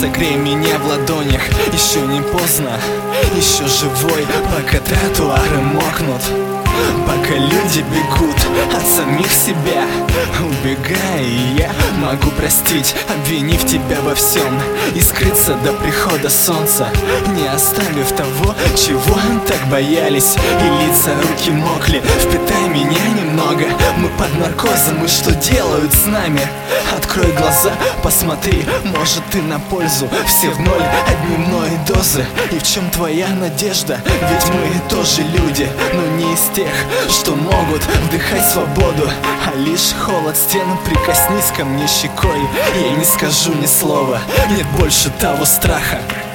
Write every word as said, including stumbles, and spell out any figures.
согрей меня в ладонях. Еще не поздно, еще живой, пока тротуары мокнут, пока люди бегут от самих себя. Убегая, я могу простить, обвинив тебя во всем, и скрыться до прихода солнца, не оставив того, чего так боялись. И лица, руки мокли, впитай меня немного. Мы под наркозом, и что делают с нами? Открой глаза, посмотри, может ты на пользу. Все в ноль от дневной дозы. И в чем твоя надежда? Ведь мы тоже люди, но не из тех, что могут вдыхать свободу, а лишь холод стены. Прикоснись ко мне щекой, я не скажу ни слова. Нет больше того страха.